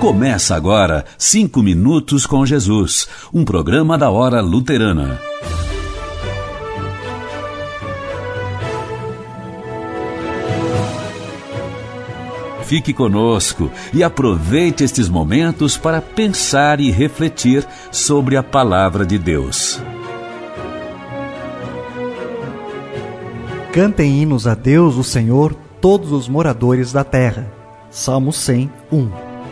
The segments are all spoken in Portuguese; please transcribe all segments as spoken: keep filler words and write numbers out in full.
Começa agora Cinco Minutos com Jesus, um programa da Hora Luterana. Fique conosco e aproveite estes momentos para pensar e refletir sobre a Palavra de Deus. Cantem hinos a Deus, o Senhor, todos os moradores da terra. Salmo cem, um.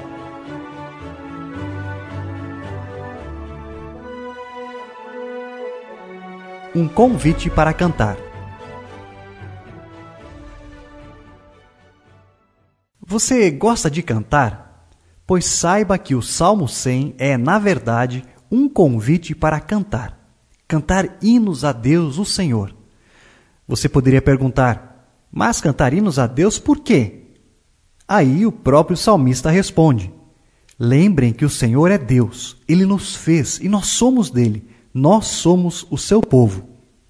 Um convite para cantar. Você gosta de cantar? Pois saiba que o Salmo cem é, na verdade, um convite para cantar. Cantar hinos a Deus, o Senhor. Você poderia perguntar, mas cantar hinos a Deus por quê? Aí o próprio salmista responde, lembrem que o Senhor é Deus, Ele nos fez e nós somos dele, nós somos o seu povo.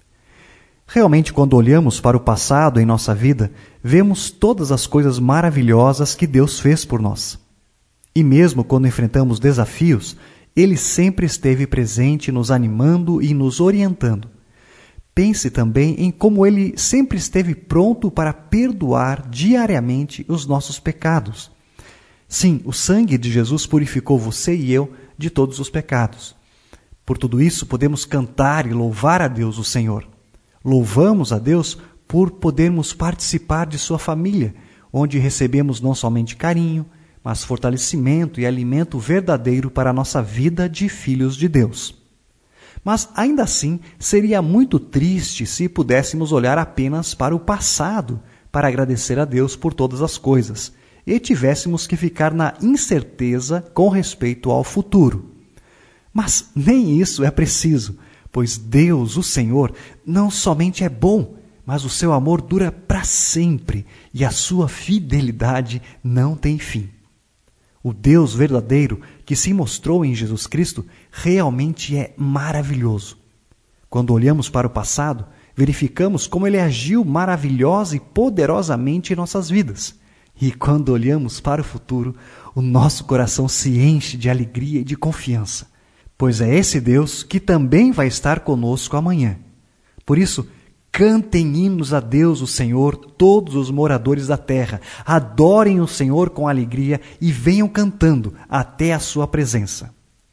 Realmente, quando olhamos para o passado em nossa vida, vemos todas as coisas maravilhosas que Deus fez por nós. E mesmo quando enfrentamos desafios, Ele sempre esteve presente, nos animando e nos orientando. Pense também em como Ele sempre esteve pronto para perdoar diariamente os nossos pecados. Sim, o sangue de Jesus purificou você e eu de todos os pecados. Por tudo isso, podemos cantar e louvar a Deus, o Senhor. Louvamos a Deus por podermos participar de sua família, onde recebemos não somente carinho, mas fortalecimento e alimento verdadeiro para a nossa vida de filhos de Deus. Mas, ainda assim, seria muito triste se pudéssemos olhar apenas para o passado para agradecer a Deus por todas as coisas e tivéssemos que ficar na incerteza com respeito ao futuro. Mas nem isso é preciso, pois Deus, o Senhor, não somente é bom, mas o seu amor dura para sempre e a sua fidelidade não tem fim. O Deus verdadeiro que se mostrou em Jesus Cristo realmente é maravilhoso. Quando olhamos para o passado, verificamos como Ele agiu maravilhosa e poderosamente em nossas vidas. E quando olhamos para o futuro, o nosso coração se enche de alegria e de confiança, pois é esse Deus que também vai estar conosco amanhã. Por isso, cantem hinos a Deus, o Senhor, todos os moradores da terra. Adorem o Senhor com alegria e venham cantando até a sua presença.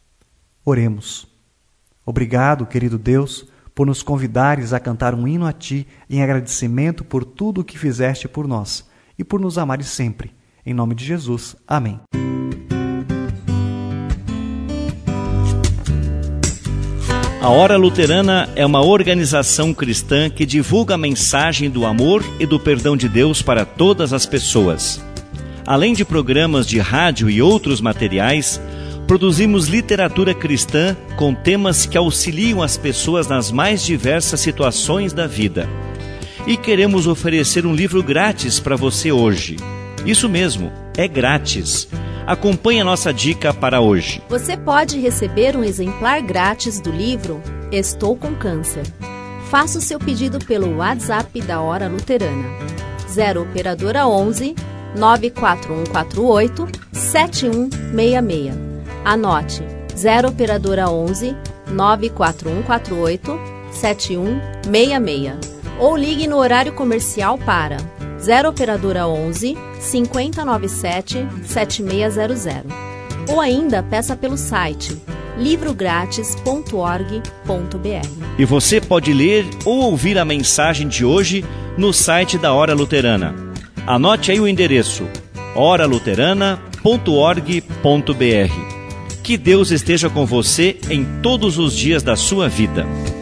Oremos. Obrigado, querido Deus, por nos convidares a cantar um hino a Ti em agradecimento por tudo o que fizeste por nós e por nos amares sempre. Em nome de Jesus. Amém. A Hora Luterana é uma organização cristã que divulga a mensagem do amor e do perdão de Deus para todas as pessoas. Além de programas de rádio e outros materiais, produzimos literatura cristã com temas que auxiliam as pessoas nas mais diversas situações da vida. E queremos oferecer um livro grátis para você hoje. Isso mesmo, é grátis. Acompanhe a nossa dica para hoje. Você pode receber um exemplar grátis do livro Estou com Câncer. Faça o seu pedido pelo WhatsApp da Hora Luterana. zero Operadora onze, nove quatro um quatro oito, sete um seis seis. Anote, zero Operadora onze, nove quatro um quatro oito, sete um seis seis. Ou ligue no horário comercial para zero Operadora onze, cinco zero nove sete, sete seis zero zero. Ou ainda peça pelo site livro grátis ponto org ponto br. E você pode ler ou ouvir a mensagem de hoje no site da Hora Luterana. Anote aí o endereço hora luterana ponto org ponto br. Que Deus esteja com você em todos os dias da sua vida.